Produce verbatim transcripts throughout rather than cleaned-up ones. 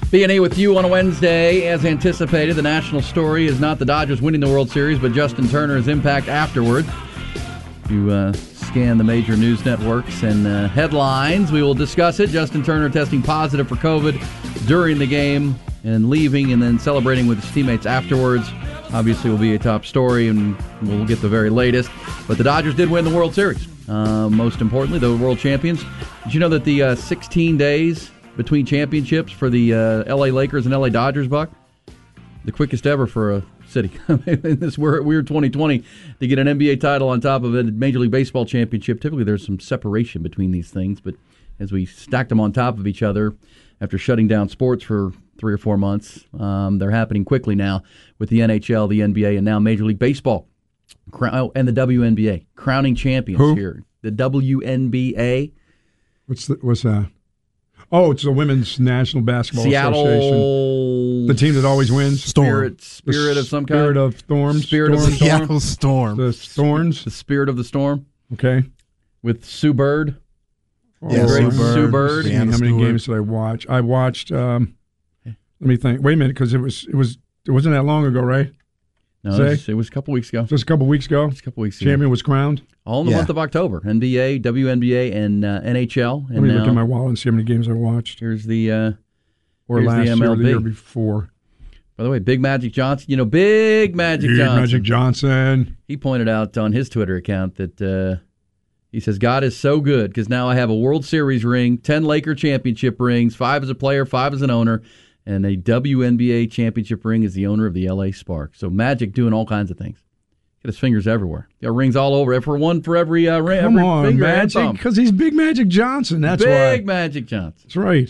B and E with you on a Wednesday. As anticipated, the national story is not the Dodgers winning the World Series, but Justin Turner's impact afterwards. If you uh, scan the major news networks and uh, headlines, we will discuss it. Justin Turner testing positive for COVID during the game and leaving and then celebrating with his teammates afterwards. Obviously will be a top story, and we'll get the very latest. But the Dodgers did win the World Series. Uh, most importantly, the world champions. Did you know that the uh, sixteen days between championships for the uh, L A Lakers and L A Dodgers, Buck? The quickest ever for a city in this weird twenty twenty to get an N B A title on top of a Major League Baseball championship. Typically there's some separation between these things, but as we stacked them on top of each other after shutting down sports for three or four months, um, they're happening quickly now with the N H L, the N B A, and now Major League Baseball oh, and the W N B A. Crowning champions Who? here. The W N B A. What's the, what's that? Oh, it's the Women's National Basketball Seattle Association. The team that always wins. Spirit, spirit the of some kind. Spirit of Storm. Spirit Storm. of the Storm. Seattle Storm. The Storms. The Spirit of the Storm. Okay. With Sue Bird. Yeah, Oh, Great Lord. Sue Bird. See, Deanna how many Stewart. games did I watch? I watched. Um, let me think. Wait a minute, because it was it was it wasn't that long ago, right? No, Say? it was, it was a couple weeks ago. Just a couple weeks ago. Just a couple weeks ago. Champion was crowned. All in the Yeah. month of October. N B A, W N B A, and uh, N H L. And Let me now look at my wallet and see how many games I watched. here's the uh, Or here's last the M year, L or B. the year before. By the way, Big Magic Johnson. You know, Big Magic Big Johnson. Magic Johnson. He pointed out on his Twitter account that uh, he says, God is so good because now I have a World Series ring, ten Laker championship rings, five as a player, five as an owner, and a W N B A championship ring as the owner of the L A Sparks. So Magic doing all kinds of things. Got his fingers everywhere. Got rings all over. For one for every uh, ring. Come every on, finger and Magic, thumb. because he's Big Magic Johnson. That's Big why. Magic Johnson. That's right.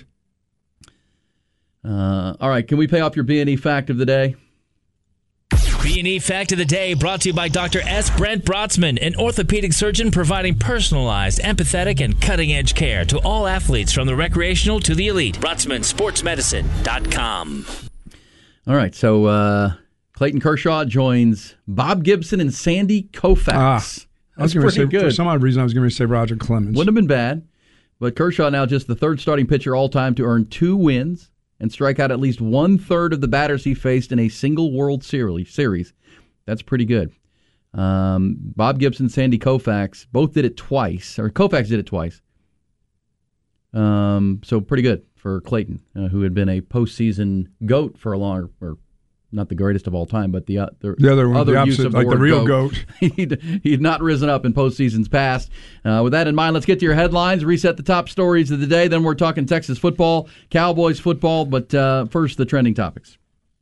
Uh, all right, can we pay off your B and E fact of the day? B and E Fact of the Day brought to you by Doctor S. Brent Brotzman, an orthopedic surgeon providing personalized, empathetic, and cutting-edge care to all athletes from the recreational to the elite. Brotzman Sports Medicine dot com. All right, so uh, Clayton Kershaw joins Bob Gibson and Sandy Koufax. Ah, I That's was going to pretty say, good. for some odd reason, I was going to say Roger Clemens. Wouldn't have been bad, but Kershaw now just the third starting pitcher all-time to earn two wins and strike out at least one-third of the batters he faced in a single World Series. That's pretty good. Um, Bob Gibson, Sandy Koufax, both did it twice, or Koufax did it twice. Um, so pretty good for Clayton, uh, who had been a postseason GOAT for a long, or not the greatest of all time, but the, uh, the, The other one, other the use opposite, of the like the word real GOAT. goat. he'd, he'd not risen up in postseasons past. Uh, with that in mind, let's get to your headlines, reset the top stories of the day. Then we're talking Texas football, Cowboys football, but uh, first the trending topics.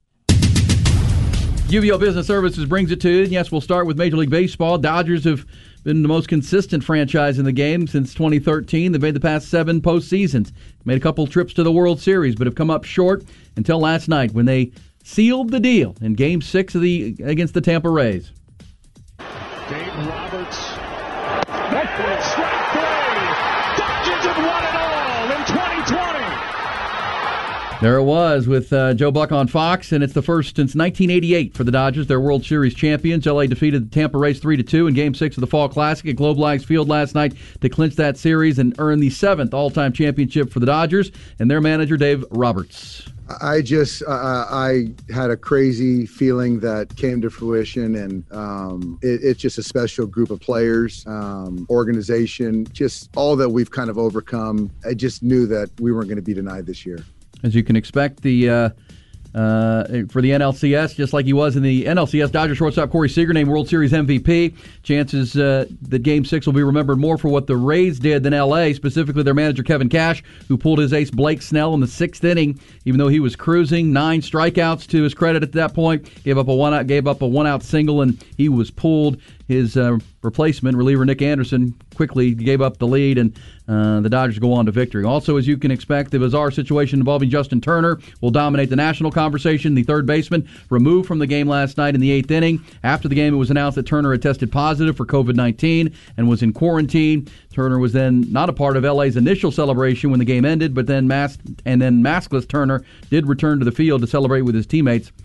U V O Business Services brings it to you. Yes, we'll start with Major League Baseball. Dodgers have been the most consistent franchise in the game since twenty thirteen. They've made the past seven postseasons. Made a couple trips to the World Series, but have come up short until last night when they sealed the deal in Game Six of the against the Tampa Rays. Dave Roberts. That strike play. Dodgers have won it all in twenty twenty. There it was with uh, Joe Buck on Fox, and it's the first since nineteen eighty-eight for the Dodgers. They're World Series champions. L A defeated the Tampa Rays three to two in Game six of the Fall Classic at Globe Life Field last night to clinch that series and earn the seventh all-time championship for the Dodgers and their manager, Dave Roberts. I just, uh, I had a crazy feeling that came to fruition, and um, it, it's just a special group of players, um, organization, just all that we've kind of overcome. I just knew that we weren't going to be denied this year. As you can expect, the uh, uh, for the N L C S, just like he was in the N L C S, Dodgers shortstop Corey Seager named World Series M V P. Chances uh, that Game six will be remembered more for what the Rays did than L A, specifically their manager Kevin Cash, who pulled his ace Blake Snell in the sixth inning, even though he was cruising. Nine strikeouts to his credit at that point. Gave up a one out, gave up a one out single, and he was pulled. His uh, replacement, reliever Nick Anderson, quickly gave up the lead, and uh, the Dodgers go on to victory. Also, as you can expect, the bizarre situation involving Justin Turner will dominate the national conversation. The third baseman removed from the game last night in the eighth inning. After the game, it was announced that Turner had tested positive for covid nineteen and was in quarantine. Turner was then not a part of L A's initial celebration when the game ended, but then masked and then maskless Turner did return to the field to celebrate with his teammates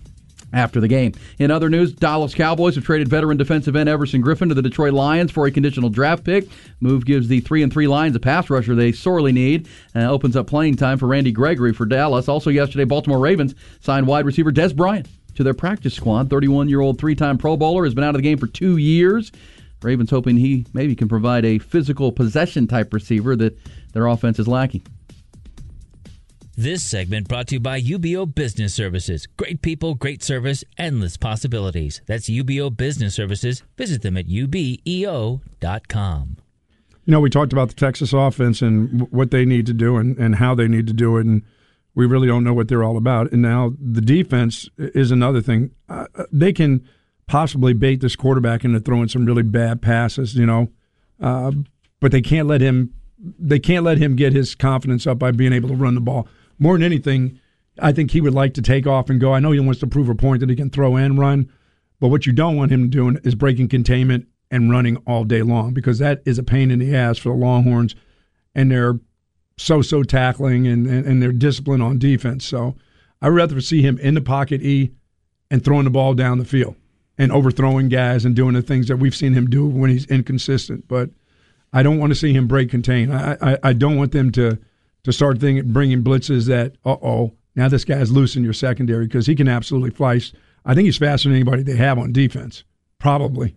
after the game. In other news, Dallas Cowboys have traded veteran defensive end Everson Griffin to the Detroit Lions for a conditional draft pick. Move gives the three and three Lions a pass rusher they sorely need and opens up playing time for Randy Gregory for Dallas. Also yesterday, Baltimore Ravens signed wide receiver Des Bryant to their practice squad. thirty-one-year-old three-time Pro Bowler has been out of the game for two years. Ravens hoping he maybe can provide a physical possession-type receiver that their offense is lacking. This segment brought to you by U B O Business Services. Great people, great service, endless possibilities. That's U B O Business Services. Visit them at U B E O dot com. You know, we talked about the Texas offense and what they need to do and, and how they need to do it, and we really don't know what they're all about. And now the defense is another thing. Uh, they can possibly bait this quarterback into throwing some really bad passes, you know, uh, but they can't let him. They can't let him get his confidence up by being able to run the ball. More than anything, I think he would like to take off and go. I know he wants to prove a point that he can throw and run, but what you don't want him doing is breaking containment and running all day long, because that is a pain in the ass for the Longhorns, and they're so-so tackling and, and, and their discipline on defense. So I'd rather see him in the pocket, E, and throwing the ball down the field and overthrowing guys and doing the things that we've seen him do when he's inconsistent. But I don't want to see him break contain. I, I, I don't want them to – to start thinking, bringing blitzes that, uh-oh, now this guy's loose in your secondary, because he can absolutely fly. I think he's faster than anybody they have on defense, probably.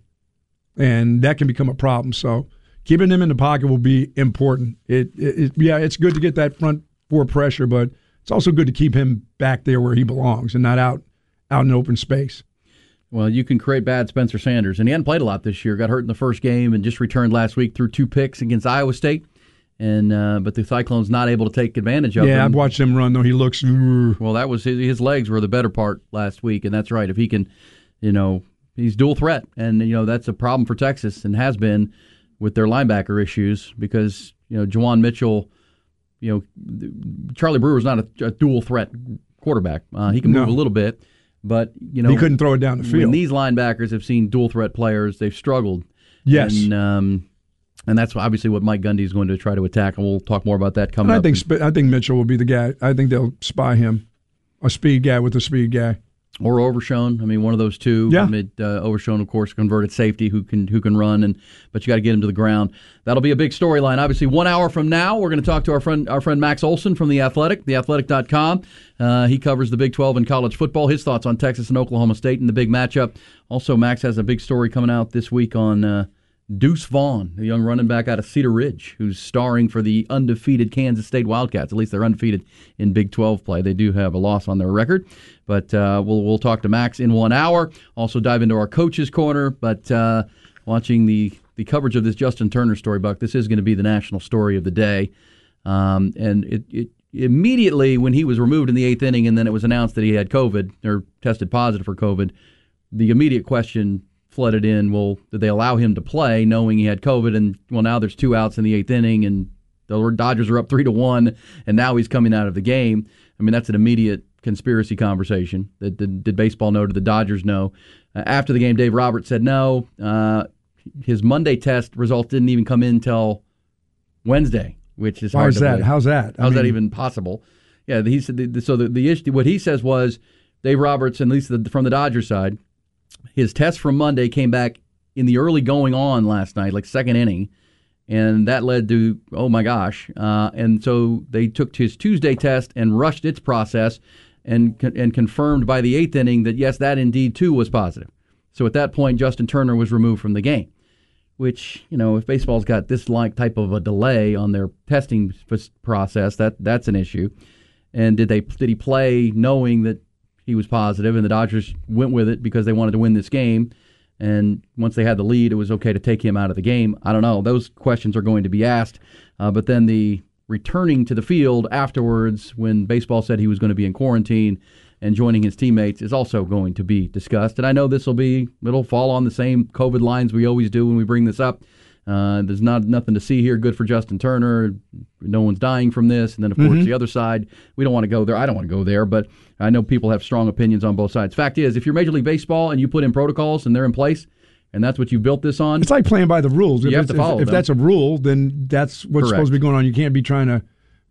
And that can become a problem. So keeping him in the pocket will be important. It, it, it Yeah, it's good to get that front four pressure, but it's also good to keep him back there where he belongs and not out, out in open space. Well, you can create bad Spencer Sanders, and he hadn't played a lot this year. Got hurt in the first game and just returned last week through two picks against Iowa State. And uh, but the Cyclones not able to take advantage of yeah, him. Yeah, I've watched him run, though. He looks... Well, that was his, his legs were the better part last week, and that's right. If he can, you know, he's dual threat, and, you know, that's a problem for Texas and has been with their linebacker issues because, you know, Juwan Mitchell, you know, Charlie Brewer's not a, a dual threat quarterback. Uh, he can move No. a little bit, but, you know... He couldn't throw it down the field. When these linebackers have seen dual threat players, they've struggled. Yes. And, um, And that's obviously what Mike Gundy is going to try to attack, and we'll talk more about that coming I up. think Sp- I think Mitchell will be the guy. I think they'll spy him, a speed guy with a speed guy, or Overshone. I mean, one of those two. Yeah. Mid, uh, Overshone, of course, converted safety who can who can run, and but you got to get him to the ground. That'll be a big storyline. Obviously, one hour from now, we're going to talk to our friend our friend Max Olson from the Athletic, the athletic dot com. Uh, he covers the Big twelve and college football. His thoughts on Texas and Oklahoma State and the big matchup. Also, Max has a big story coming out this week on. Uh, Deuce Vaughn, the young running back out of Cedar Ridge, who's starring for the undefeated Kansas State Wildcats. At least they're undefeated in Big twelve play. They do have a loss on their record. But uh, we'll we'll talk to Max in one hour. Also dive into our coach's corner. But uh, watching the, the coverage of this Justin Turner story, Buck, this is going to be the national story of the day. Um, and it, it immediately when he was removed in the eighth inning and then it was announced that he had COVID or tested positive for COVID, the immediate question flooded in, well, did they allow him to play knowing he had COVID? And, well, now there's two outs in the eighth inning, and the Dodgers are up three to one, and now he's coming out of the game. I mean, that's an immediate conspiracy conversation. Did, did, did baseball know? Did the Dodgers know? Uh, after the game, Dave Roberts said no. Uh, his Monday test results didn't even come in until Wednesday, which is Why hard is to that? believe. How's that? I How's that mean- even possible? Yeah, he said. The, so the, the issue, what he says was, Dave Roberts, and at least the, from the Dodgers side, his test from Monday came back in the early going on last night, like second inning, and that led to, oh my gosh. Uh, and so they took his Tuesday test and rushed its process and and confirmed by the eighth inning that, yes, that indeed, too, was positive. So at that point, Justin Turner was removed from the game, which, you know, if baseball's got this like type of a delay on their testing process, that that's an issue. And did they did he play knowing that he was positive, and the Dodgers went with it because they wanted to win this game? And once they had the lead, it was okay to take him out of the game. I don't know. Those questions are going to be asked. Uh, but then the returning to the field afterwards, when baseball said he was going to be in quarantine and joining his teammates, is also going to be discussed. And I know this will be, it'll fall on the same COVID lines we always do when we bring this up. Uh, there's not nothing to see here. Good for Justin Turner. No one's dying from this. And then, of course, Mm-hmm. the other side, we don't want to go there. I don't want to go there, but I know people have strong opinions on both sides. Fact is, if you're Major League Baseball and you put in protocols and they're in place, and that's what you built this on, It's like playing by the rules. You if have it's- to follow if, if them. that's a rule, then that's what's Correct. supposed to be going on. You can't be trying to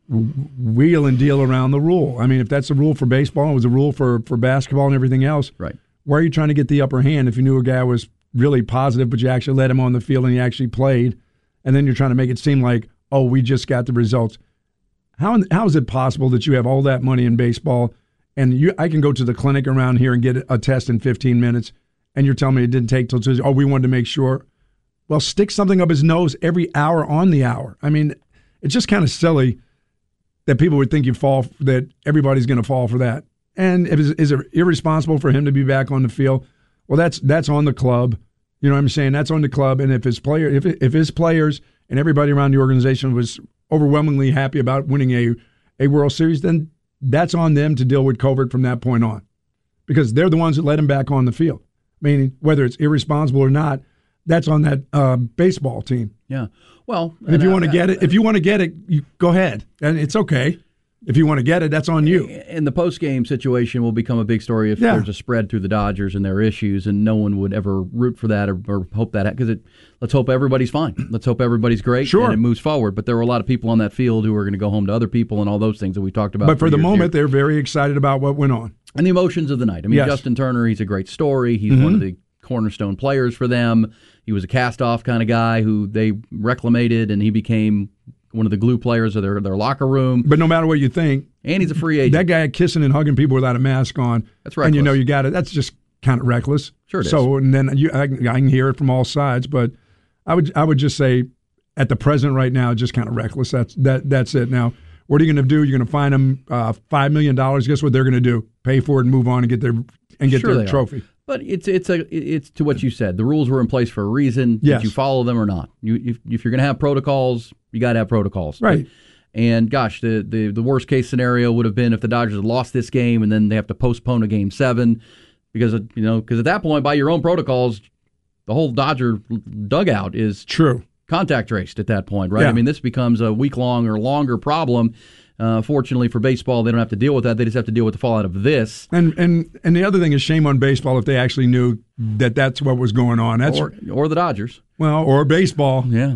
wheel and deal around the rule. I mean, if that's the rule for baseball, it was a rule for, for basketball and everything else. Right. Why are you trying to get the upper hand if you knew a guy was really positive, but you actually let him on the field and he actually played, and then you're trying to make it seem like, oh, we just got the results? How how is it possible that you have all that money in baseball and you I can go to the clinic around here and get a test in fifteen minutes, and you're telling me it didn't take till Tuesday? Oh, we wanted to make sure. Well, stick something up his nose every hour on the hour. I mean, it's just kind of silly that people would think you fall, that everybody's going to fall for that. And if, is it irresponsible for him to be back on the field? Well, that's that's on the club. You know what I'm saying? That's on the club. And if his player, if if his players and everybody around the organization was overwhelmingly happy about winning a, a World Series, then that's on them to deal with Covert from that point on, because they're the ones that let him back on the field. Meaning, whether it's irresponsible or not, that's on that uh, baseball team. Yeah. Well, and if you want to get it, if you want to get it, you go ahead, and it's okay. If you want to get it, that's on you. And the post-game situation will become a big story if yeah. there's a spread through the Dodgers and their issues, and no one would ever root for that or, or hope that, because it. Let's hope everybody's fine. Let's hope everybody's great sure. and it moves forward. But there were a lot of people on that field who are going to go home to other people and all those things that we talked about. But for, for the moment, here. they're very excited about what went on. And the emotions of the night. I mean, yes. Justin Turner, he's a great story. He's mm-hmm. one of the cornerstone players for them. He was a cast-off kind of guy who they reclamated, and he became one of the glue players of their, their locker room. But no matter what you think, and he's a free agent. That guy kissing and hugging people without a mask on. That's reckless. And you know you got it. That's just kind of reckless. Sure it so, is. And then you, I, I can hear it from all sides, but I would I would just say at the present right now, just kind of reckless. That's that that's it. Now, what are you going to do? You're going to fine them uh, five million dollars. Guess what they're going to do? Pay for it and move on and get their and get sure their trophy. Are. But it's it's a it's to what you said. The rules were in place for a reason. Yes. Did you follow them or not? You if, if you're going to have protocols, you got to have protocols. Right. But, and gosh, the, the the worst case scenario would have been if the Dodgers had lost this game and then they have to postpone a game seven, because of, you know because at that point, by your own protocols, the whole Dodger dugout is true contact traced at that point, right? Yeah. I mean, this becomes a week long or longer problem. Uh, fortunately for baseball, they don't have to deal with that. They just have to deal with the fallout of this. And and and the other thing is, shame on baseball if they actually knew that that's what was going on. That's or, or the Dodgers. Well, or baseball. Yeah.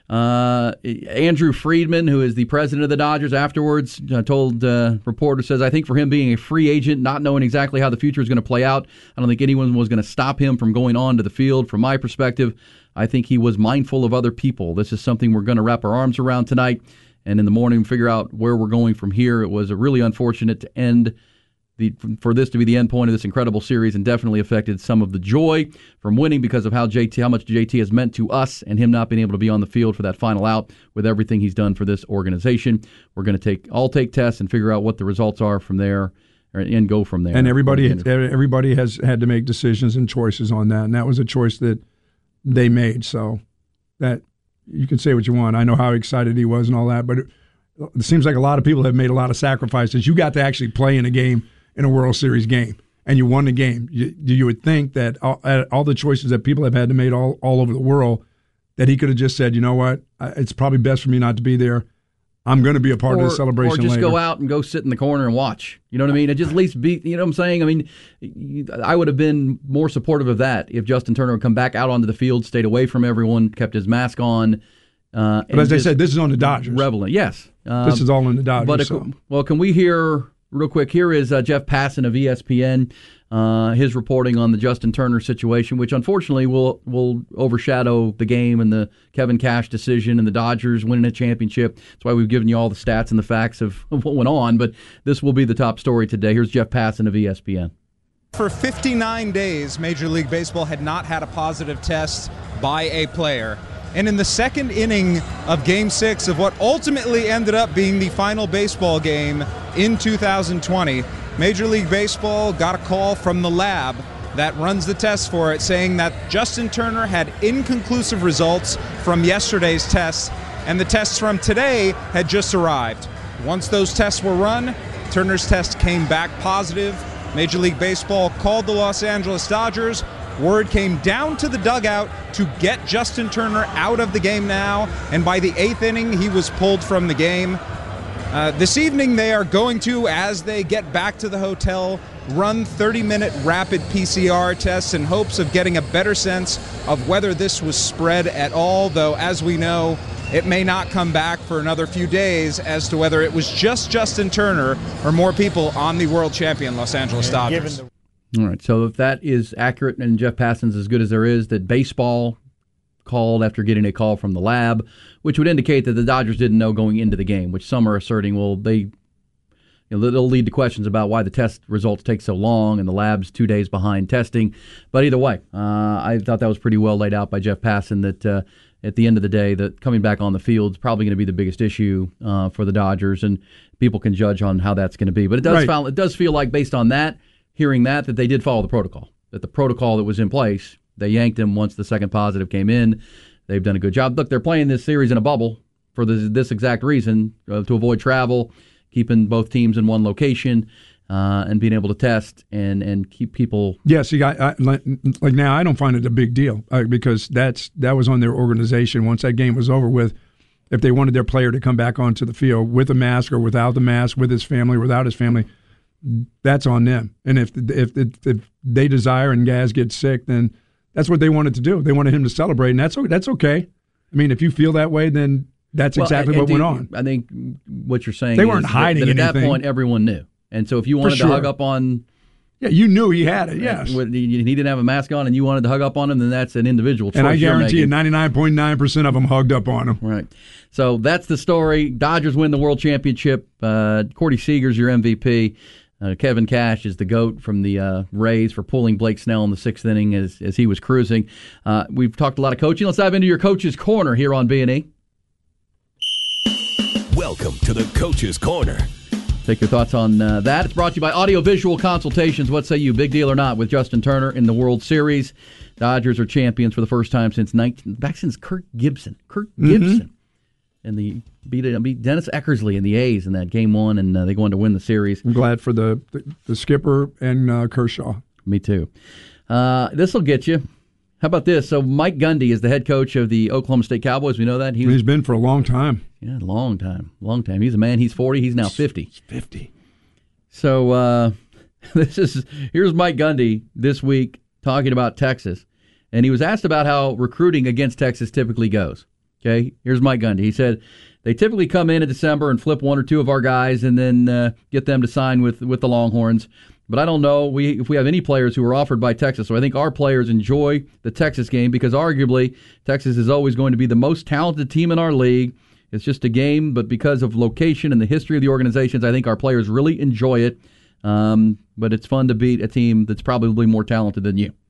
Uh, Andrew Friedman, who is the president of the Dodgers, afterwards uh, told uh, reporters, says, I think for him being a free agent, not knowing exactly how the future is going to play out, I don't think anyone was going to stop him from going on to the field. From my perspective, I think he was mindful of other people. This is something we're going to wrap our arms around tonight, and in the morning figure out where we're going from here. It was a really unfortunate to end the for this to be the end point of this incredible series, and definitely affected some of the joy from winning because of how J T, how much J T has meant to us, and him not being able to be on the field for that final out with everything he's done for this organization. We're going to take all take tests and figure out what the results are from there, and go from there. And everybody everybody has had to make decisions and choices on that, and that was a choice that they made. So that you can say what you want. I know how excited he was and all that, but it, it seems like a lot of people have made a lot of sacrifices. You got to actually play in a game, in a World Series game, and you won the game. You, you would think that all, all the choices that people have had to make all, all over the world, that he could have just said, you know what, it's probably best for me not to be there. I'm going to be a part or, of the celebration Or just later. go out and go sit in the corner and watch. You know what I mean? It just at least be, you know what I'm saying? I mean, I would have been more supportive of that if Justin Turner would come back out onto the field, stayed away from everyone, kept his mask on. Uh, but as I said, this is on the Dodgers. Reveling, yes. Um, this is all on the Dodgers. But so. Well, can we hear... Real quick, here is uh, Jeff Passan of E S P N, uh, his reporting on the Justin Turner situation, which unfortunately will will overshadow the game and the Kevin Cash decision and the Dodgers winning a championship. That's why we've given you all the stats and the facts of, of what went on, but this will be the top story today. Here's Jeff Passan of E S P N. For fifty-nine days, Major League Baseball had not had a positive test by a player. And in the second inning of Game six of what ultimately ended up being the final baseball game in two thousand twenty, Major League Baseball got a call from the lab that runs the test for it saying that Justin Turner had inconclusive results from yesterday's tests, and the tests from today had just arrived. Once those tests were run, Turner's test came back positive. Major League Baseball called the Los Angeles Dodgers. Word came down to the dugout to get Justin Turner out of the game now, and by the eighth inning, he was pulled from the game. Uh, this evening, they are going to, as they get back to the hotel, run thirty-minute rapid P C R tests in hopes of getting a better sense of whether this was spread at all, though, as we know, it may not come back for another few days as to whether it was just Justin Turner or more people on the world champion Los Angeles Dodgers. All right, so if that is accurate and Jeff Passan's as good as there is, that baseball called after getting a call from the lab, which would indicate that the Dodgers didn't know going into the game, which some are asserting, well, they, you know, it'll lead to questions about why the test results take so long and the lab's two days behind testing. But either way, uh, I thought that was pretty well laid out by Jeff Passan that uh, at the end of the day, that coming back on the field is probably going to be the biggest issue uh, for the Dodgers, and people can judge on how that's going to be. But it does, right. feel, it does feel like, based on that, hearing that, that they did follow the protocol, that the protocol that was in place, they yanked him once the second positive came in. They've done a good job. Look, they're playing this series in a bubble for this, this exact reason, uh, to avoid travel, keeping both teams in one location, uh, and being able to test and, and keep people. Yeah, see, I, I, like now, I don't find it a big deal uh, because that's that was on their organization once that game was over with. If they wanted their player to come back onto the field with a mask or without the mask, with his family or without his family, that's on them. And if if if, if they desire and Gaz gets sick, then that's what they wanted to do. They wanted him to celebrate, and that's that's okay. I mean, if you feel that way, then that's well, exactly what went on. I think what you're saying they is weren't hiding that, that at anything. that point, everyone knew. And so if you wanted sure. to hug up on... Yeah, you knew he had it, yes. Uh, he didn't have a mask on and you wanted to hug up on him, then that's an individual choice. And I guarantee you, ninety-nine point nine percent of them hugged up on him. Right. So that's the story. Dodgers win the World Championship. Uh, Cordy Seager's your M V P. Uh, Kevin Cash is the GOAT from the uh, Rays for pulling Blake Snell in the sixth inning as, as he was cruising. Uh, we've talked a lot of coaching. Let's dive into your Coach's Corner here on B and E. Welcome to the Coach's Corner. Take your thoughts on uh, that. It's brought to you by Audio Visual Consultations. What say you, big deal or not, with Justin Turner in the World Series? Dodgers are champions for the first time since nineteen back since Kirk Gibson. Kirk Gibson. Mm-hmm. And the beat, beat Dennis Eckersley in the A's in that game one, and uh, they go on to win the series. I'm glad for the the, the skipper and uh, Kershaw. Me too. Uh, this will get you. How about this? So Mike Gundy is the head coach of the Oklahoma State Cowboys. We know that. He was, He's been for a long time. Yeah, long time. Long time. He's a man. He's forty. He's now fifty. He's fifty. So uh, this is here's Mike Gundy this week talking about Texas. And he was asked about how recruiting against Texas typically goes. Okay, here's Mike Gundy. He said, they typically come in in December and flip one or two of our guys and then uh, get them to sign with, with the Longhorns. But I don't know we if we have any players who are offered by Texas. So I think our players enjoy the Texas game because arguably Texas is always going to be the most talented team in our league. It's just a game, but because of location and the history of the organizations, I think our players really enjoy it. Um, but it's fun to beat a team that's probably more talented than you.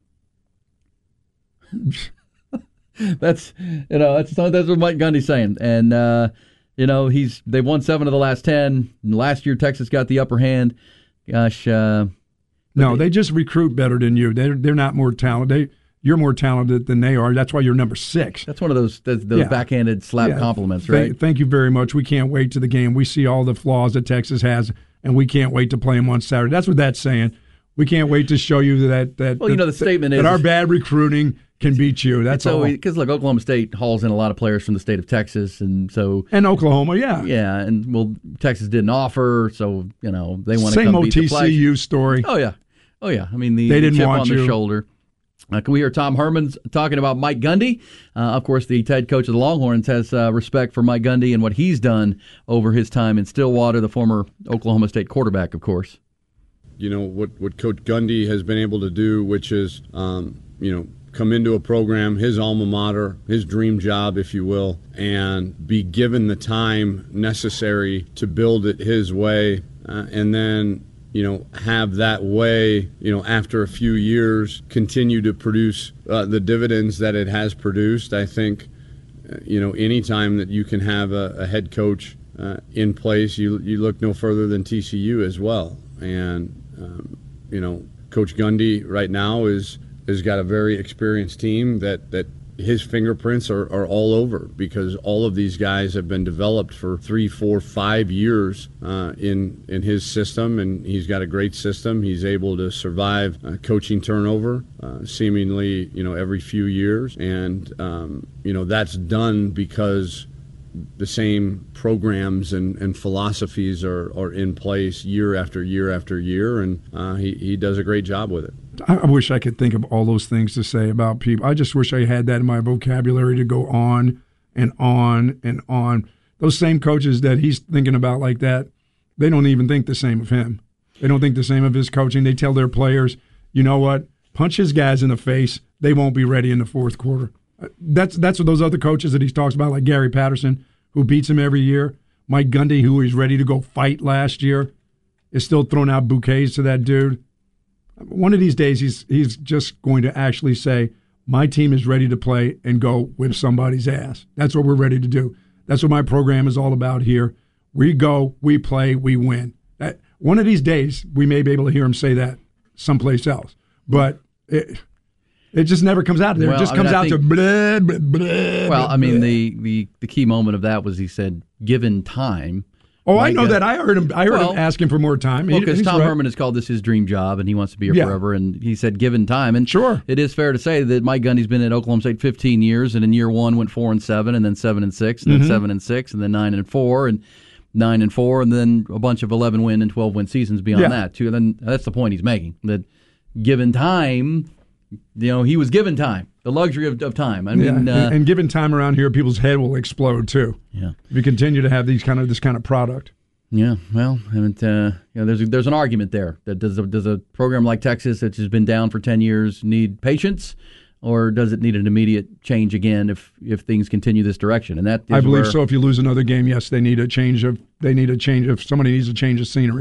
That's you know that's that's what Mike Gundy's saying, and uh, you know he's they've won seven of the last ten. Last year Texas got the upper hand. Gosh, uh, no, they, they just recruit better than you. They're they're not more talented. They, you're more talented than they are. That's why you're number six. That's one of those those, those yeah. backhanded slap yeah. compliments, right? Thank, thank you very much. We can't wait to the game. We see all the flaws that Texas has, and we can't wait to play them on Saturday. That's what that's saying. We can't wait to show you that that. Well, you know the statement that, is that our bad recruiting can beat you. That's all. Because look, Oklahoma State hauls in a lot of players from the state of Texas, and so and Oklahoma, yeah, yeah, and well, Texas didn't offer, so you know they want to come beat the T C U flag. story. Oh yeah, oh yeah. I mean the, they the didn't chip want on you. their shoulder. Uh, can we hear Tom Herman's talking about Mike Gundy? Uh, of course, the head coach of the Longhorns has uh, respect for Mike Gundy and what he's done over his time in Stillwater, the former Oklahoma State quarterback, of course. You know, what, what Coach Gundy has been able to do, which is, um, you know, come into a program, his alma mater, his dream job, if you will, and be given the time necessary to build it his way, uh, and then, you know, have that way, you know, after a few years, continue to produce uh, the dividends that it has produced. I think, uh, you know, any time that you can have a, a head coach uh, in place, you you look no further than T C U as well. And, um, you know, Coach Gundy right now is has got a very experienced team that, that his fingerprints are, are all over because all of these guys have been developed for three, four, five years uh, in in his system, and he's got a great system. He's able to survive uh, coaching turnover uh, seemingly, you know, every few years, and um, you know that's done because the same programs and, and philosophies are, are in place year after year after year, and uh, he, he does a great job with it. I wish I could think of all those things to say about people. I just wish I had that in my vocabulary to go on and on and on. Those same coaches that he's thinking about like that, they don't even think the same of him. They don't think the same of his coaching. They tell their players, you know what, punch his guys in the face. They won't be ready in the fourth quarter. That's that's what those other coaches that he talks about, like Gary Patterson, who beats him every year. Mike Gundy, who he's ready to go fight last year, is still throwing out bouquets to that dude. One of these days, he's he's just going to actually say, my team is ready to play and go whip somebody's ass. That's what we're ready to do. That's what my program is all about here. We go, we play, we win. That, one of these days, we may be able to hear him say that someplace else. But it, it just never comes out there. Well, it just I comes mean, out think, to blah, blah, blah. Well, blah, I mean, blah. the, the, the key moment of that was he said, given time. Oh, I know that. I heard him. I heard well, him asking for more time. Well, because Tom right. Herman has called this his dream job, and he wants to be here yeah. forever. And he said, given time, and sure, it is fair to say that Mike Gundy's been at Oklahoma State fifteen years, and in year one went four and seven, and then seven and six, and then mm-hmm. seven and six, and then nine and four, and nine and four, and then a bunch of eleven win and twelve win seasons beyond yeah. that too. And then that's the point he's making, that given time, you know, he was given time. The luxury of, of time. I mean, yeah. uh, and given time around here, people's head will explode too. Yeah, if you continue to have these kind of this kind of product. Yeah, well, and uh, you know, there's a, there's an argument there that does a, does a program like Texas, that has been down for ten years, need patience, or does it need an immediate change again if if things continue this direction? And that is I believe where, so. If you lose another game, yes, they need a change of they need a change of somebody needs a change of scenery.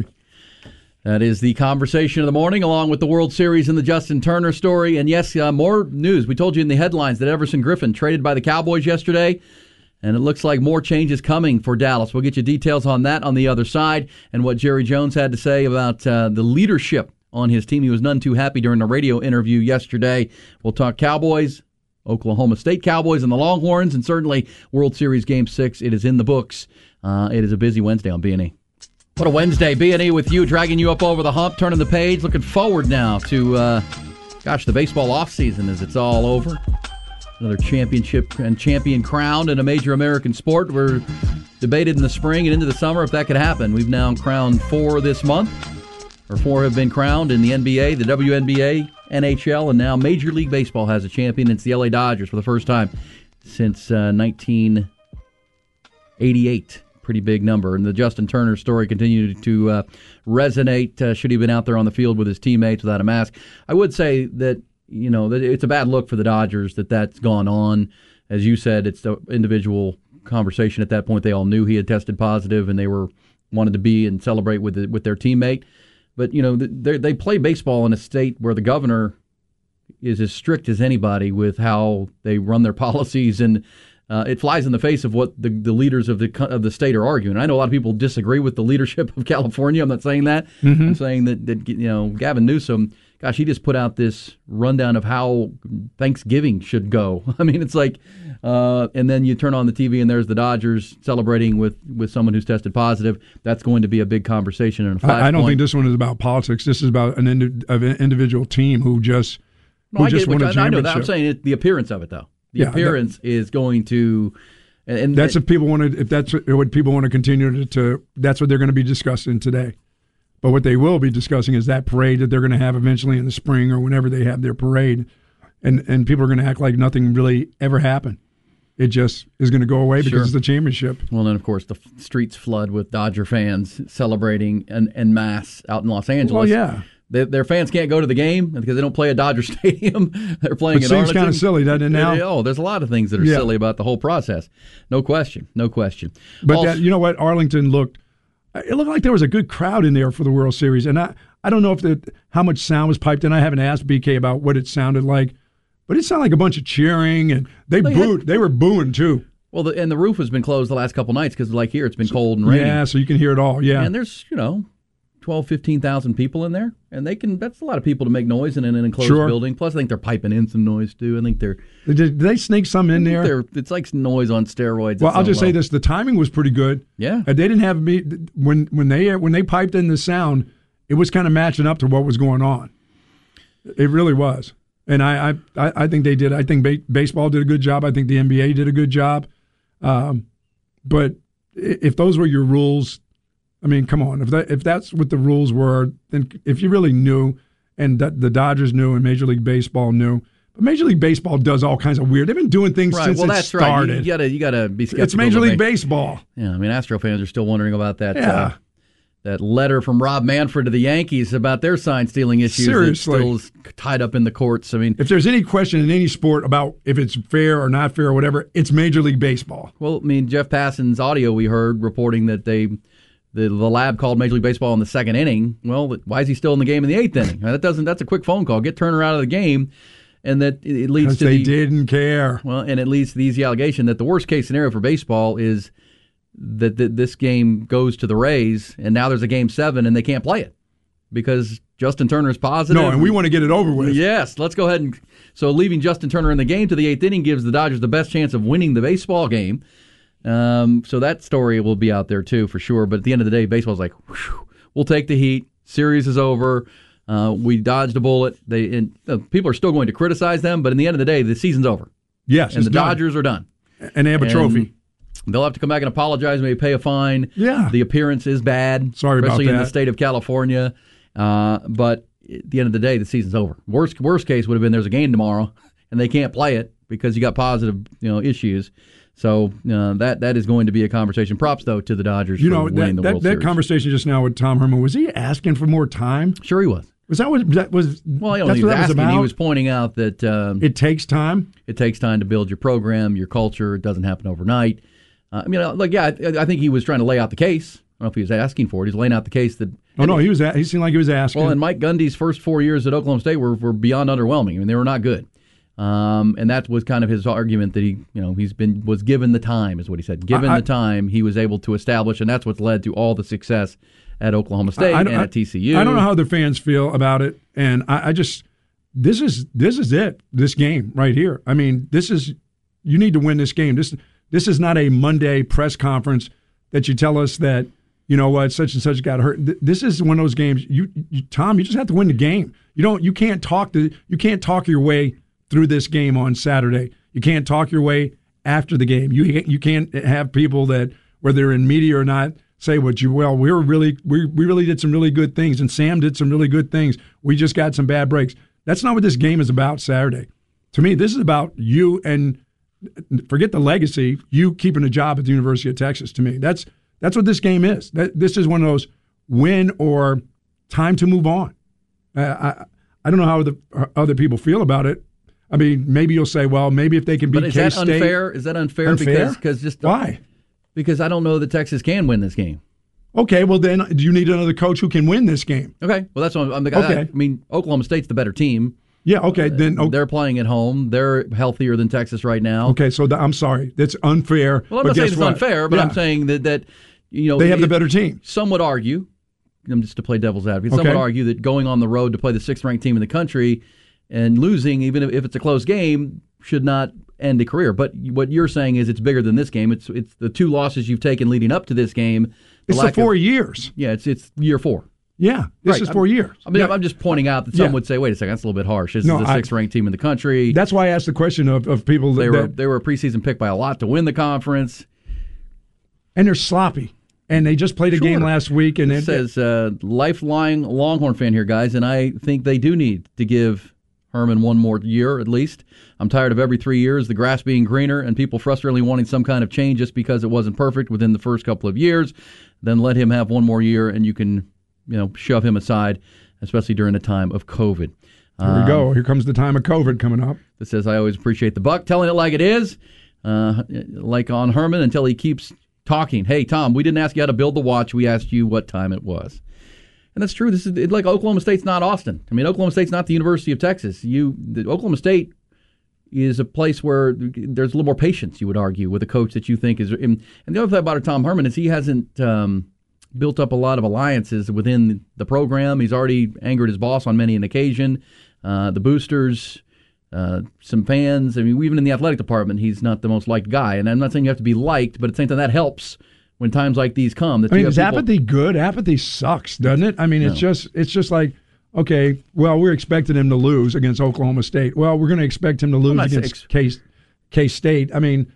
That is the conversation of the morning, along with the World Series and the Justin Turner story. And yes, uh, more news. We told you in the headlines that Everson Griffin traded by the Cowboys yesterday, and it looks like more changes coming for Dallas. We'll get you details on that on the other side, and what Jerry Jones had to say about uh, the leadership on his team. He was none too happy during a radio interview yesterday. We'll talk Cowboys, Oklahoma State Cowboys, and the Longhorns, and certainly World Series Game six. It is in the books. Uh, it is a busy Wednesday on B and E. What a Wednesday. B and E with you, dragging you up over the hump, turning the page, looking forward now to, uh, gosh, the baseball offseason as it's all over. Another championship and champion crowned in a major American sport. We're debated in the spring and into the summer if that could happen. We've now crowned four this month, or four have been crowned in the N B A, the W N B A, N H L, and now Major League Baseball has a champion. It's the L A Dodgers for the first time since uh, nineteen eighty-eight. Pretty big number. And the Justin Turner story continued to uh, resonate. Uh, should he have been out there on the field with his teammates without a mask? I would say that, you know, that it's a bad look for the Dodgers that that's gone on. As you said, it's the individual conversation at that point. They all knew he had tested positive, and they were wanted to be and celebrate with the, with their teammate. But, you know, they they play baseball in a state where the governor is as strict as anybody with how they run their policies, and Uh, it flies in the face of what the, the leaders of the of the state are arguing. I know a lot of people disagree with the leadership of California. I'm not saying that. Mm-hmm. I'm saying that, that you know Gavin Newsom, gosh, he just put out this rundown of how Thanksgiving should go. I mean, it's like, uh, and then you turn on the T V and there's the Dodgers celebrating with, with someone who's tested positive. That's going to be a big conversation. And a I, I don't think this one is about politics. This is about an, indi- an individual team who just no, who I just get, won a I, championship. I know that. I'm saying it, the appearance of it, though. The yeah, appearance that, is going to, and, and that's if people want to. If that's what people want to continue to, to, that's what they're going to be discussing today. But what they will be discussing is that parade that they're going to have eventually in the spring or whenever they have their parade, and and people are going to act like nothing really ever happened. It just is going to go away because sure. it's the championship. Well, then of course the streets flood with Dodger fans celebrating en, en masse out in Los Angeles. Well, yeah. They, their fans can't go to the game because they don't play at Dodger Stadium. They're playing it in Arlington. It seems kind of silly, doesn't it, now? It, oh, there's a lot of things that are yeah. silly about the whole process. No question. No question. But also, that, you know what? Arlington looked – it looked like there was a good crowd in there for the World Series. And I, I don't know if the, how much sound was piped in. I haven't asked B K about what it sounded like. But it sounded like a bunch of cheering, and they, they booed. Had, they were booing, too. Well, the, and the roof has been closed the last couple nights because, like here, it's been cold and rainy. Yeah, so you can hear it all, yeah. And there's, you know – twelve, fifteen thousand people in there, and they can. That's a lot of people to make noise in an enclosed sure. building. Plus, I think they're piping in some noise too. I think they're. Did, did they sneak some in there? It's like noise on steroids. Well, I'll just say this: the timing was pretty good. Yeah, they didn't have me when when they when they piped in the sound. It was kind of matching up to what was going on. It really was, and I I, I think they did. I think ba- baseball did a good job. I think the N B A did a good job. Um, but if those were your rules. I mean, come on. If that if that's what the rules were, then if you really knew, and that the Dodgers knew, and Major League Baseball knew, Major League Baseball does all kinds of weird. They've been doing things right. since well, it that's started. Right. You gotta, you gotta be skeptical. It's Major League Major- Baseball. Yeah, I mean, Astro fans are still wondering about that. Yeah. Uh, that letter from Rob Manfred to the Yankees about their sign stealing issues. Seriously, that still is tied up in the courts. I mean, if there's any question in any sport about if it's fair or not fair or whatever, it's Major League Baseball. Well, I mean, Jeff Passan's audio we heard reporting that they. The, the lab called Major League Baseball in the second inning. Well, why is he still in the game in the eighth inning? That doesn't. That's a quick phone call. Get Turner out of the game, and that it leads because to they the, didn't care. Well, and it leads to the easy allegation that the worst case scenario for baseball is that, that this game goes to the Rays, and now there's a game seven, and they can't play it because Justin Turner is positive. No, and we want to get it over with. Yes, let's go ahead and so leaving Justin Turner in the game to the eighth inning gives the Dodgers the best chance of winning the baseball game. Um, so that story will be out there too for sure. But at the end of the day, baseball's like, whew, we'll take the heat. Series is over. Uh, we dodged a bullet. They and uh, people are still going to criticize them, but in the end of the day, the season's over. Yes, and the done. Dodgers are done, and they have a and trophy. They'll have to come back and apologize, maybe pay a fine. Yeah, the appearance is bad, sorry about that, especially in the state of California. Uh, but at the end of the day, the season's over. Worst worst case would have been there's a game tomorrow and they can't play it because you got positive you know issues. So uh, that that is going to be a conversation. Props, though, to the Dodgers you for know, winning that, the that, World that Series. conversation just now with Tom Herman, was he asking for more time? Sure he was. Was that what that was? Well, I don't that's know, he what was that was asking. about? He was pointing out that um, it takes time. It takes time to build your program, your culture. It doesn't happen overnight. Uh, I mean, like, yeah, I, I think he was trying to lay out the case. I don't know if he was asking for it. He's laying out the case that. Oh no, he was. He seemed like he was asking. Well, and Mike Gundy's first four years at Oklahoma State were, were beyond underwhelming. I mean, they were not good. Um, and that was kind of his argument that he, you know, he's been was given the time, is what he said. Given I, the time, he was able to establish, and that's what's led to all the success at Oklahoma State I, I, and at T C U. I don't know how the fans feel about it, and I, I just this is this is it. This game right here. I mean, this is you need to win this game. This this is not a Monday press conference that you tell us that you know what such and such got hurt. This is one of those games. You, you Tom, you just have to win the game. You don't. You can't talk the. You can't talk your way through this game on Saturday. You can't talk your way after the game. You you can't have people that, whether they're in media or not, say what you well we were really we we really did some really good things and Sam did some really good things. We just got some bad breaks. That's not what this game is about Saturday. To me, this is about you and forget the legacy, you keeping a job at the University of Texas. To me, that's that's what this game is. That this is one of those win or time to move on. Uh, I I don't know how the other people feel about it. I mean, maybe you'll say, well, maybe if they can beat K-State. But is that unfair? Is that unfair? Unfair? Because cause just why? Because I don't know that Texas can win this game. Okay, well then, do you need another coach who can win this game? Okay, well that's what I'm. I'm okay. I, I mean, Oklahoma State's the better team. Yeah. Okay. Then uh, they're playing at home. They're healthier than Texas right now. Okay. So the, I'm sorry, that's unfair. Well, I'm but not saying it's what? unfair, but yeah. I'm saying that that you know they have it, the better team. Some would argue. I'm just to play devil's advocate. Some okay. would argue that going on the road to play the sixth ranked team in the country and losing, even if, if it's a close game, should not end a career. But what you're saying is it's bigger than this game. It's it's the two losses you've taken leading up to this game. The it's the four of, years. Yeah, it's it's year four. Yeah, this right. is four I'm, years. I mean, yeah. I'm just pointing out that some yeah. would say, "Wait a second, that's a little bit harsh." This no, is the sixth ranked team in the country. That's why I asked the question of, of people they that were they were a preseason pick by a lot to win the conference, and they're sloppy. And they just played a sure. game last week. And it, it says uh, lifelong Longhorn fan here, guys, and I think they do need to give Herman one more year at least. I'm tired of every three years the grass being greener and people frustratingly wanting some kind of change just because it wasn't perfect within the first couple of years. Then let him have one more year, and you can, you know, shove him aside, especially during the time of COVID. Here we um, go. Here comes the time of COVID coming up. That says, I always appreciate the Buck telling it like it is, uh, like on Herman, until he keeps talking. Hey, Tom, we didn't ask you how to build the watch. We asked you what time it was. And that's true. This is it, like Oklahoma State's not Austin. I mean, Oklahoma State's not the University of Texas. You, the, Oklahoma State is a place where there's a little more patience, you would argue, with a coach that you think is. And the other thing about Tom Herman is he hasn't um, built up a lot of alliances within the program. He's already angered his boss on many an occasion. Uh, the boosters, uh, some fans. I mean, even in the athletic department, he's not the most liked guy. And I'm not saying you have to be liked, but at the same time, that helps when times like these come. That I mean, you is people, apathy good? Apathy sucks, doesn't it? I mean, no. it's just it's just like, okay, well, we're expecting him to lose against Oklahoma State. Well, we're going to expect him to lose against K K State. I mean,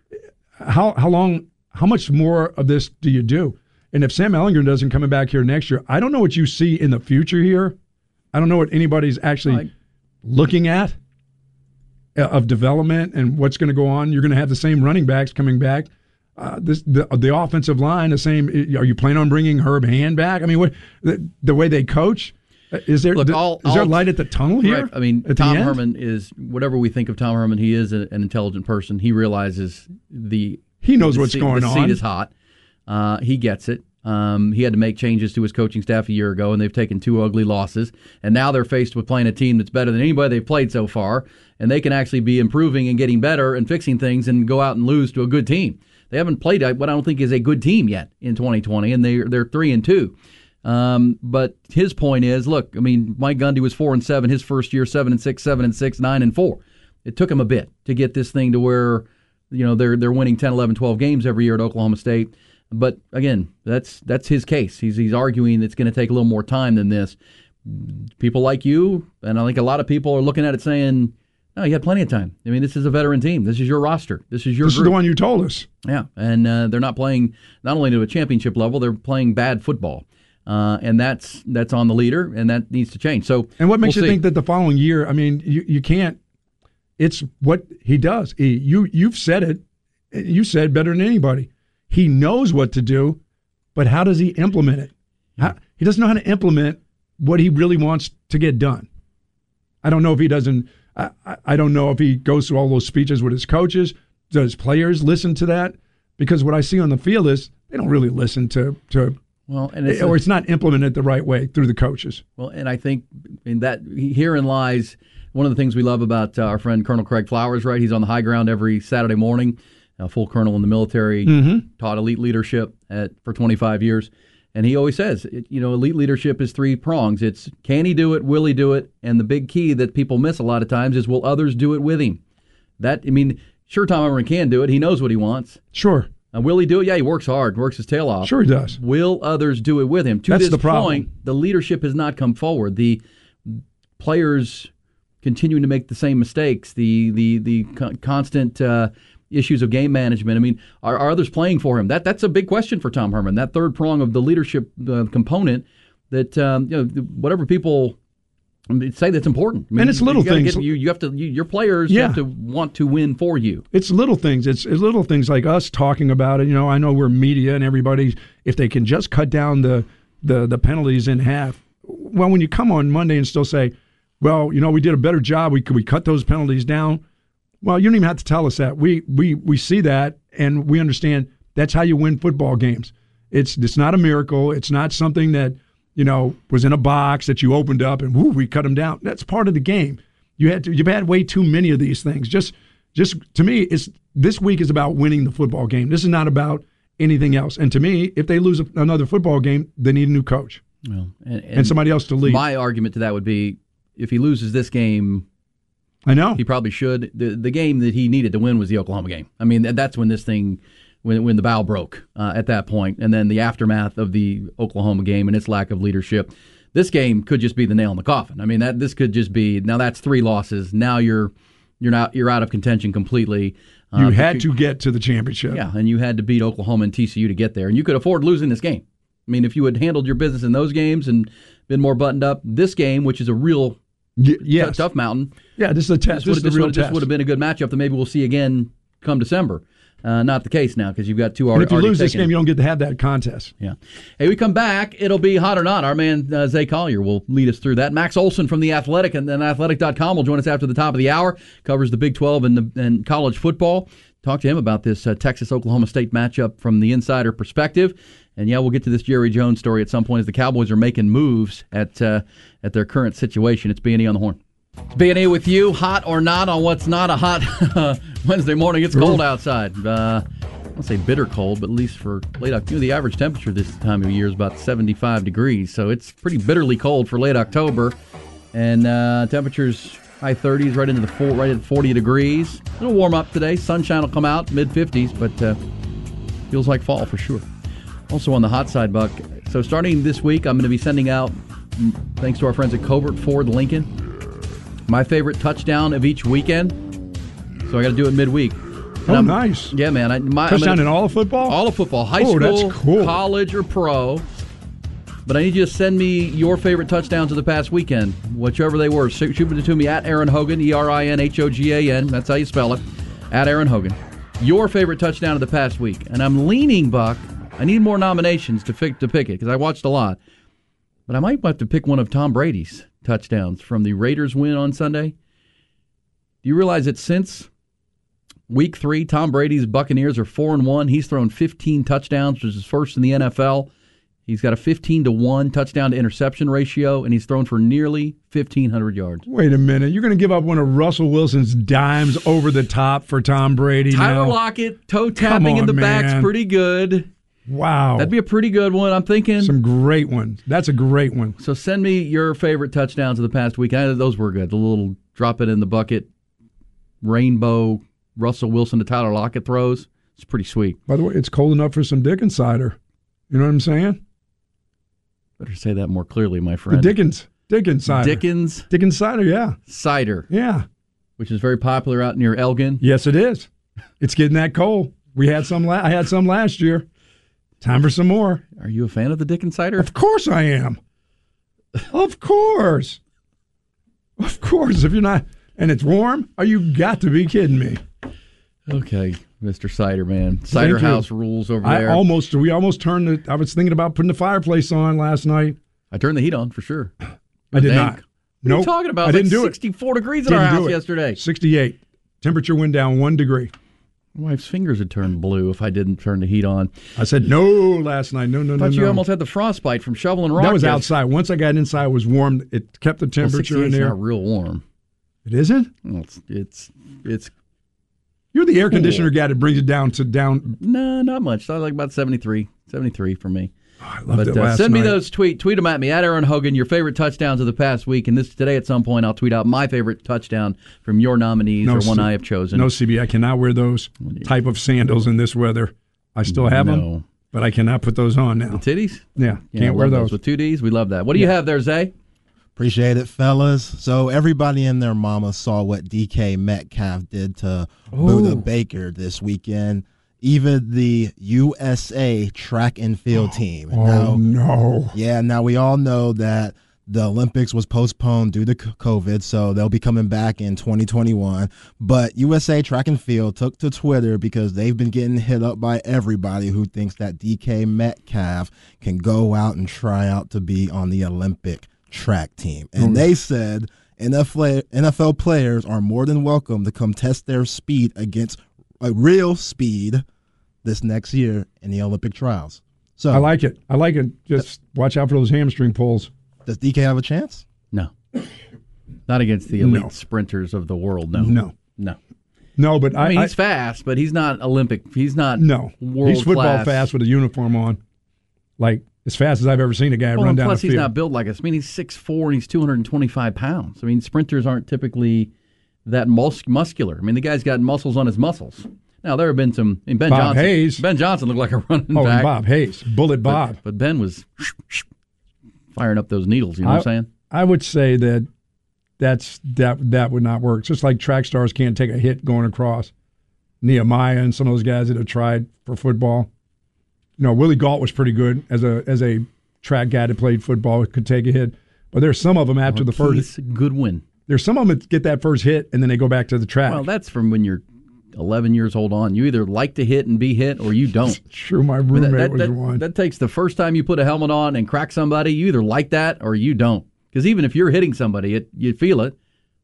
how how long, how much more of this do you do? And if Sam Ehlinger doesn't come back here next year, I don't know what you see in the future here. I don't know what anybody's actually like, looking at. of development and what's going to go on. You're going to have the same running backs coming back. Uh, this, the the offensive line, the same. Are you planning on bringing Herb Hand back? I mean, what the, the way they coach? Is there Look, all, is there all, light at the tunnel here? Right. I mean, Tom Herman is, whatever we think of Tom Herman, he is a, an intelligent person. He realizes the he knows the what's seat, going the on. The seat is hot. Uh, he gets it. Um, he had to make changes to his coaching staff a year ago, and they've taken two ugly losses. And now they're faced with playing a team that's better than anybody they've played so far, and they can actually be improving and getting better and fixing things and go out and lose to a good team. They haven't played what I don't think is a good team yet in twenty twenty, and they they're three and two. Um, but his point is, look, I mean, Mike Gundy was four and seven his first year, seven and six, seven and six, nine and four. It took him a bit to get this thing to where, you know, they're they're winning ten, eleven, twelve games every year at Oklahoma State. But again, that's that's his case. He's he's arguing it's going to take a little more time than this. People like you, and I think a lot of people are looking at it saying, no, you had plenty of time. I mean, this is a veteran team. This is your roster. This is your This group. is the one you told us. Yeah, and uh, they're not playing not only to a championship level, they're playing bad football. Uh, and that's that's on the leader, and that needs to change. So, and what makes we'll you see. think that the following year? I mean, you, you can't. It's what he does. He, you you've said it. You said better than anybody. He knows what to do, but how does he implement it? How, he doesn't know how to implement what he really wants to get done. I don't know if he doesn't. I, I don't know if he goes through all those speeches with his coaches. Does players listen to that? Because what I see on the field is they don't really listen to to. Well, and it's or a, it's not implemented the right way through the coaches. Well, and I think in that herein lies one of the things we love about uh, our friend Colonel Craig Flowers. Right, he's on the high ground every Saturday morning. A full colonel in the military, mm-hmm. taught elite leadership at, for twenty-five years, and he always says, it, you know, elite leadership is three prongs. It's can he do it, will he do it, and the big key that people miss a lot of times is will others do it with him. That I mean, sure, Tom Herman can do it. He knows what he wants. Sure. And will he do it? Yeah, he works hard, works his tail off. Sure he does. Will others do it with him? To That's this the problem. point, the leadership has not come forward. The players continuing to make the same mistakes, the the the con- constant uh, issues of game management. I mean, are, are others playing for him? That That's a big question for Tom Herman, that third prong of the leadership uh, component that, um, you know, whatever people say that's important. I mean, and it's little you things. Get, you, you have to. You, your players yeah. have to want to win for you. It's little things. It's, it's little things like us talking about it. You know, I know we're media and everybody. If they can just cut down the, the the penalties in half. Well, when you come on Monday and still say, well, you know, we did a better job. We could we cut those penalties down. Well, you don't even have to tell us that. We we we see that and we understand that's how you win football games. It's it's not a miracle. It's not something that, you know, was in a box that you opened up and whoo, we cut them down. That's part of the game. You had to, you've had way too many of these things. Just, just to me, it's this week is about winning the football game. This is not about anything else. And to me, if they lose another football game, they need a new coach well, and, and, and somebody else to lead. My argument to that would be, if he loses this game, I know he probably should. The the game that he needed to win was the Oklahoma game. I mean, that's when this thing. When when the bow broke uh, at that point, and then the aftermath of the Oklahoma game and its lack of leadership. This game could just be the nail in the coffin. I mean, that this could just be now. That's three losses. Now you're you're not you're out of contention completely. Uh, you had you, to get to the championship. Yeah, and you had to beat Oklahoma and T C U to get there, and you could afford losing this game. I mean, if you had handled your business in those games and been more buttoned up, this game, which is a real y- yes. t- tough mountain. Yeah, this is a test. This, this, this, is a real would, test. This would have been a good matchup that maybe we'll see again come December. Uh, not the case now because you've got two already. And if you lose this taken. game, you don't get to have that contest. Yeah. Hey, we come back. It'll be hot or not. Our man uh, Zay Collier will lead us through that. Max Olson from The Athletic and then athletic dot com will join us after the top of the hour. Covers the Big twelve and, the, and college football. Talk to him about this uh, Texas-Oklahoma State matchup from the insider perspective. And, yeah, we'll get to this Jerry Jones story at some point as the Cowboys are making moves at uh, at their current situation. It's B and E on the Horn. It's B and E with you, hot or not on what's not a hot Wednesday morning. It's cold outside. Uh, I won't say bitter cold, but at least for late October. The average temperature this time of year is about seventy-five degrees, so it's pretty bitterly cold for late October. And uh, temperatures high thirties, right into the four, right at forty degrees. It'll warm up today. Sunshine will come out, mid fifties, but uh, feels like fall for sure. Also on the hot side, Buck. So starting this week, I'm going to be sending out, thanks to our friends at Covert Ford Lincoln, my favorite touchdown of each weekend. So I got to do it midweek. Oh, I'm, nice. Yeah, man. I, my, touchdown gonna, in all of football? All of football. High oh, school, that's cool. college, or pro. But I need you to send me your favorite touchdowns of the past weekend, whichever they were. Shoot it to me at Aaron Hogan, E R I N H O G A N. That's how you spell it. At Aaron Hogan. Your favorite touchdown of the past week. And I'm leaning, Buck. I need more nominations to, pick, to pick it because I watched a lot. But I might have to pick one of Tom Brady's touchdowns from the Raiders win on Sunday. Do you realize that since week three, Tom Brady's Buccaneers are four and one. He's thrown fifteen touchdowns, which is first in the N F L. He's got a fifteen to one touchdown to interception ratio, and he's thrown for nearly fifteen hundred yards. Wait a minute. You're going to give up one of Russell Wilson's dimes over the top for Tom Brady Tyler now? Lockett, toe tapping on, in the man. back's pretty good. Wow. That'd be a pretty good one, I'm thinking. Some great ones. That's a great one. So send me your favorite touchdowns of the past week. I know those were good. The little drop it in the bucket, rainbow Russell Wilson to Tyler Lockett throws. It's pretty sweet. By the way, it's cold enough for some Dickens cider. You know what I'm saying? Better say that more clearly, my friend. The Dickens. Dickens cider. Dickens. Dickens cider, yeah. Cider. Yeah. Which is very popular out near Elgin. Yes, it is. It's getting that cold. We had some. La- I had some last year. Time for some more. Are you a fan of the Dickens cider? Of course I am. Of course. Of course. If you're not, and it's warm, are you got to be kidding me? Okay, Mister Cider Man. Cider House rules over there. I almost, we almost turned the, I was thinking about putting the fireplace on last night. I turned the heat on for sure. I did not. What nope. are you talking about? I didn't like do sixty-four it. degrees in Didn't our house do it. yesterday. sixty-eight. Temperature went down one degree. My wife's fingers would turn blue if I didn't turn the heat on. I said no last night. No, no, I no, thought you no. almost had the frostbite from shoveling rock. That was yesterday. outside. Once I got inside, it was warm. It kept the temperature well, in there. Not real warm. It isn't? Well, it's, it's it's You're the air cool. conditioner guy that brings it down to down. No, not much. I like about seventy-three. seventy-three for me. Oh, I loved but it uh, last send me night. those tweet tweet them at me at Aaron Hogan. Your favorite touchdowns of the past week, and this today at some point I'll tweet out my favorite touchdown from your nominees No, or one C- I have chosen. No, C B, I cannot wear those type of sandals in this weather. I still have No. them, but I cannot put those on now. The titties? Yeah, Yeah, can't I wear love those. with two D's. We love that. What do you have there, Zay? Appreciate it, fellas. So everybody and their mama saw what D K Metcalf did to Buda Baker this weekend. Even the U S A track and field team. Oh, now, no. Yeah, now we all know that the Olympics was postponed due to COVID, so they'll be coming back in twenty twenty-one. But U S A Track and Field took to Twitter because they've been getting hit up by everybody who thinks that D K Metcalf can go out and try out to be on the Olympic track team. And Mm. they said N F L players are more than welcome to come test their speed against a real speed this next year in the Olympic trials. So I like it. I like it. Just watch out for those hamstring pulls. Does D K have a chance? No. Not against the elite No. sprinters of the world, no. No. No. No, but I I, mean, I he's fast, but he's not Olympic. He's not no. world He's football class. fast with a uniform on, like as fast as I've ever seen a guy Well, run and down plus, the he's field. not built like us. I mean, he's six foot four and he's two hundred twenty-five pounds. I mean, sprinters aren't typically that mus- muscular. I mean, the guy's got muscles on his muscles. Now, there have been some. I mean, Ben Bob Johnson. Hayes. Ben Johnson looked like a running oh, back. and Bob Hayes, Bullet Bob. But, but Ben was firing up those needles. You know I, what I'm saying? I would say that that's that that would not work. Just like track stars can't take a hit going across. Nehemiah and some of those guys that have tried for football. You know, Willie Gault was pretty good as a as a track guy that played football, could take a hit. But there's some of them after the first. Goodwin. There's some of them that get that first hit and then they go back to the track. Well, that's from when you're eleven years old on. You either like to hit and be hit or you don't. True, my I mean, roommate that, that, was that, one. that takes the first time you put a helmet on and crack somebody, you either like that or you don't. Because even if you're hitting somebody, it, you feel it.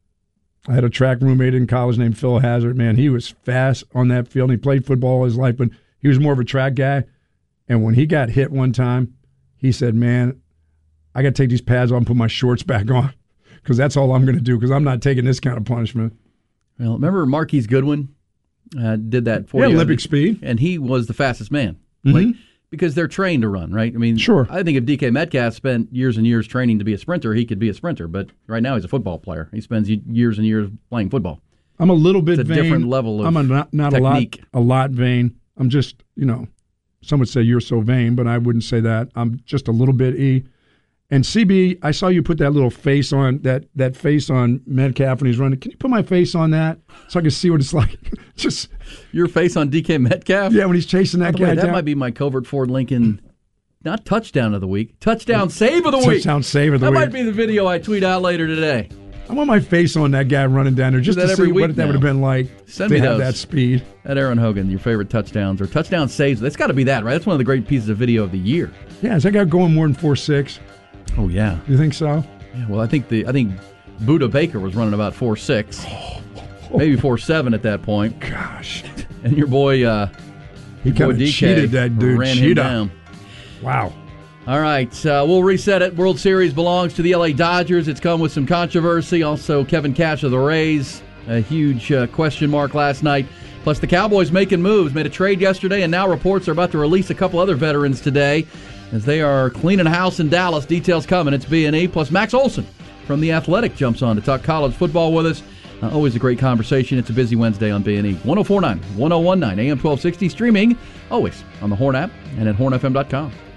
I had a track roommate in college named Phil Hazard. Man, he was fast on that field. He played football all his life, but he was more of a track guy. And when he got hit one time, he said, man, I got to take these pads off and put my shorts back on because that's all I'm going to do because I'm not taking this kind of punishment. Well, remember Marquise Goodwin uh, did that for Yeah, you? Olympic speed. And he was the fastest man. Mhm. Like, because they're trained to run, right? I mean, Sure. I think if D K Metcalf spent years and years training to be a sprinter, he could be a sprinter. But right now he's a football player. He spends years and years playing football. I'm a little bit It's a vain. different level of I'm a not, not a lot, technique. a lot vain. I'm just, you know, some would say you're so vain, but I wouldn't say that. I'm just a little bit E. And C B, I saw you put that little face on, that that face on Metcalf when he's running. Can you put my face on that so I can see what it's like? Just Your face on D K Metcalf? yeah, when he's chasing that By the way, guy that down. might be my Covert Ford Lincoln not touchdown of the week, touchdown save of the week. Touchdown save of the that week. That might be the video I tweet out later today. I want my face on that guy running down there just to see what that would have been like Send to me have those. that speed. At Aaron Hogan, your favorite touchdowns or touchdown saves. That's got to be that, right? That's one of the great pieces of video of the year. Yeah, is that guy going more than four six? Oh, yeah. You think so? Yeah, well, I think the I think Buda Baker was running about four six, maybe four seven at that point. Gosh. And your boy, uh, he your kind boy of D K cheated that dude. ran Cheetah. him down. Wow. All right, uh, we'll reset it. World Series belongs to the L A Dodgers. It's come with some controversy. Also, Kevin Cash of the Rays, a huge uh, question mark last night. Plus, the Cowboys making moves, made a trade yesterday, and now reports are about to release a couple other veterans today as they are cleaning house in Dallas. Details coming. It's B and E. Plus, Max Olson from The Athletic jumps on to talk college football with us. Uh, always a great conversation. It's a busy Wednesday on B and E. ten forty-nine, ten nineteen, A M twelve sixty, streaming always on the Horn app and at horn f m dot com.